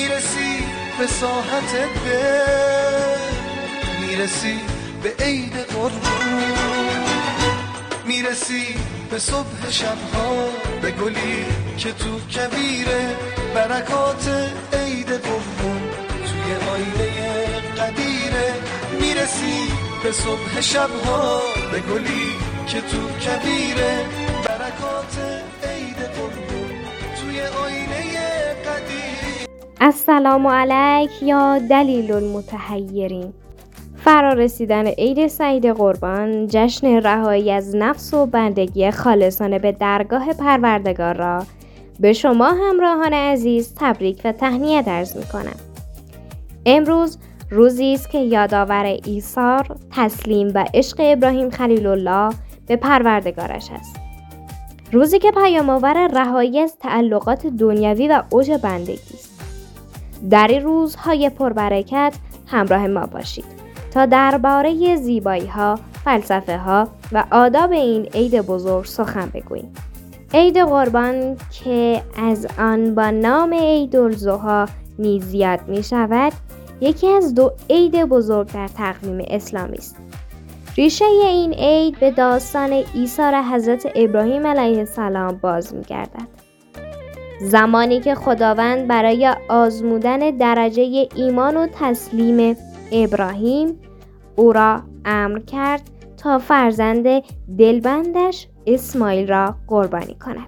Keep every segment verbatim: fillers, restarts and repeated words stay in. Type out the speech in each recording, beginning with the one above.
میرسی به ساحت دل، میرسی به عید قربان، میرسی به صبح شبها، به گلی که تو کبیره، برکات عید قربان توی آینه قدیره. میرسی به صبح شبها، به گلی که تو کبیره، برکات عید قربان توی آینه قدیره. السلام علیک یا دلیل المتحیرین. فرا رسیدن عید سعید قربان، جشن رهایی از نفس و بندگی خالصانه به درگاه پروردگار را به شما همراهان عزیز تبریک و تهنیت عرض می‌کنم. امروز روزی است که یادآور ایثار، تسلیم و عشق ابراهیم خلیل الله به پروردگارش است. روزی که پیام‌آور رهایی از تعلقات دنیوی و اوج بندگی است. در این روزهای پربرکت همراه ما باشید تا درباره زیبایی‌ها، فلسفه‌ها و آداب این عید بزرگ سخن بگوییم. عید قربان که از آن با نام عیدالضحی نیز یاد می‌شود، یکی از دو عید بزرگ در تقویم اسلامی است. ریشه این عید به داستان ایثار حضرت ابراهیم علیه السلام باز می‌گردد. زمانی که خداوند برای آزمودن درجه ایمان و تسلیم ابراهیم او را امر کرد تا فرزند دلبندش اسماعیل را قربانی کند.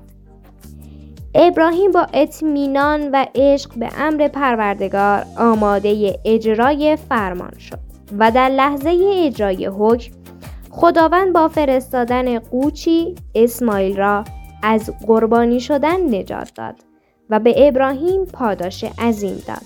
ابراهیم با اطمینان و عشق به امر پروردگار آماده اجرای فرمان شد و در لحظه اجرای حکم خداوند با فرستادن قوچی اسماعیل را از قربانی شدن نجات داد و به ابراهیم پاداش عظیم داد.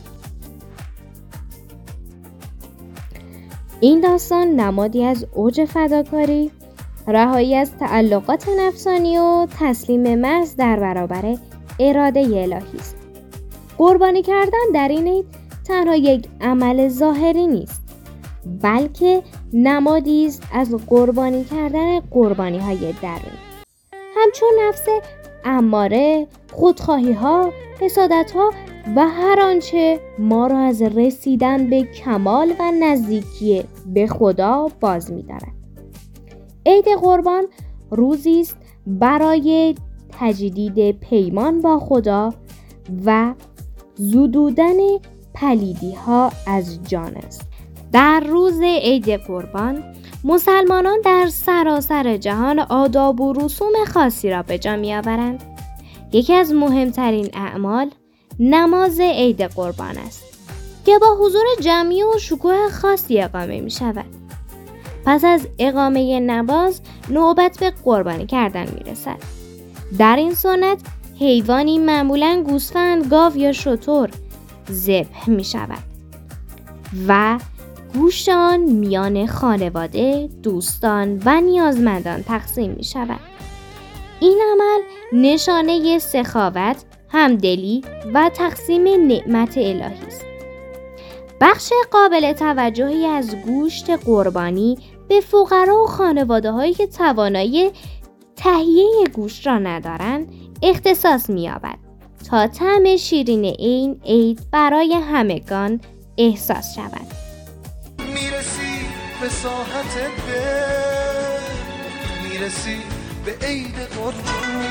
این داستان نمادی از اوج فداکاری، رهایی از تعلقات نفسانی و تسلیم محض در برابر اراده الهی است. قربانی کردن در این عید تنها یک عمل ظاهری نیست، بلکه نمادی است از قربانی کردن قربانی‌های درونی. همچون نفس اماره، خودخواهی‌ها، حسادت‌ها و هر آنچه ما را از رسیدن به کمال و نزدیکی به خدا باز می‌دارد. عید قربان روزی است برای تجدید پیمان با خدا و زدودن پلیدی‌ها از جان است. در روز عید قربان مسلمانان در سراسر جهان آداب و رسوم خاصی را به جا می‌آورند. یکی از مهمترین اعمال نماز عید قربان است که با حضور جمعی و شکوه خاصی اقامه می شود. پس از اقامه نماز نوبت به قربانی کردن می رسد. در این سنت حیوانی معمولاً گوسفند، گاو یا شتر ذبح می شود و گوشت آن میان خانواده، دوستان و نیازمندان تقسیم می شود. این عمل نشانه سخاوت، همدلی و تقسیم نعمت الهی است. بخش قابل توجهی از گوشت قربانی به فقرا و خانواده‌هایی که توانایی تهیه گوشت را ندارند اختصاص می‌یابد تا طعم شیرین این عید برای همگان احساس شود. میرسی به ساحت دل، میرسی به عید قربان.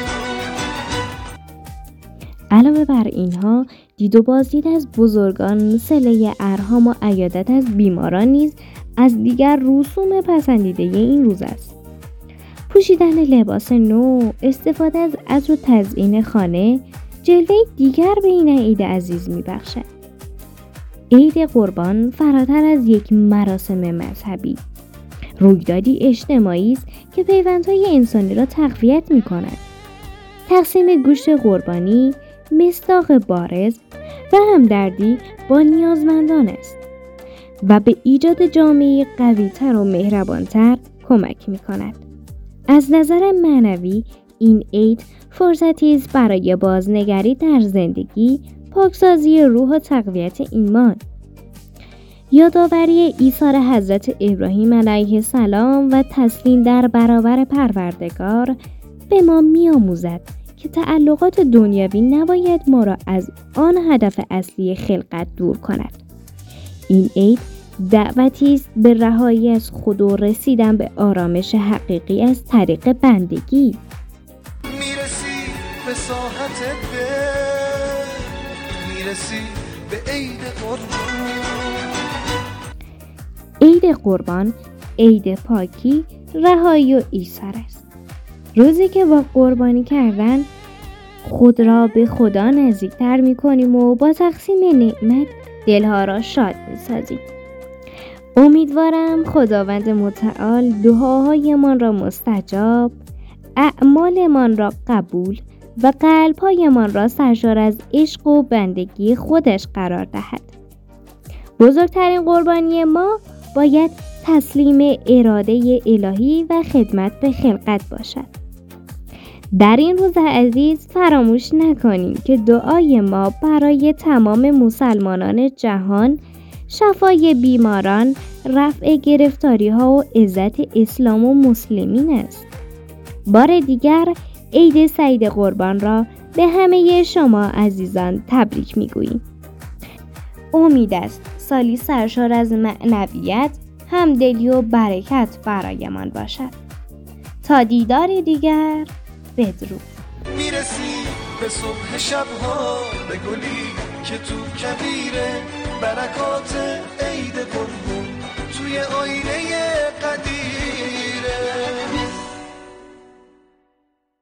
علاوه بر اینها، دید و بازدید از بزرگان، صله ارحام و عیادت از بیماران نیز از دیگر رسوم پسندیده این روز است. پوشیدن لباس نو، استفاده از عطر و تزیین خانه، جلوه دیگر به این عید عزیز می‌بخشد. عید قربان فراتر از یک مراسم مذهبی، رویدادی اجتماعی است که پیوندهای انسانی را تقویت می‌کند. تقسیم گوشت قربانی مصداق بارز و همدردی با نیازمندان است و به ایجاد جامعه قوی‌تر و مهربان‌تر کمک می‌کند. از نظر معنوی این عید فرصتی است برای بازنگری در زندگی، پاکسازی روح و تقویت ایمان. یادآوری ایثار حضرت ابراهیم علیه السلام و تسلیم در برابر پروردگار به ما می‌آموزد که تعلقات دنیوی نباید ما را از آن هدف اصلی خلقت دور کند. این عید دعوتی است به رهایی از خود و رسیدن به آرامش حقیقی از طریق بندگی. میرسی به ساحت دل، میرسی به عید قربان. عید قربان عید پاکی، رهایی و ایثار است. روزی که با قربانی کردن خود را به خدا نزدیکتر می‌کنیم و با تقسیم نعمت دلها را شاد می‌سازیم. امیدوارم خداوند متعال دعاهایمان را مستجاب، اعمالمان را قبول و قلب‌هایمان را سرشار از عشق و بندگی خودش قرار دهد. بزرگترین قربانی ما باید تسلیم اراده الهی و خدمت به خلقت باشد. در این روز عزیز فراموش نکنیم که دعای ما برای تمام مسلمانان جهان شفای بیماران، رفع گرفتاری ها و عزت اسلام و مسلمین است. بار دیگر عید سعید قربان را به همه شما عزیزان تبریک میگوییم. امید است سالی سرشار از معنویت، همدلی و برکت برایمان باشد. تا دیدار دیگر، بدرود. میرسی به صبح شبها، به گلی که تو کبیره، برکات عید قربون توی آینه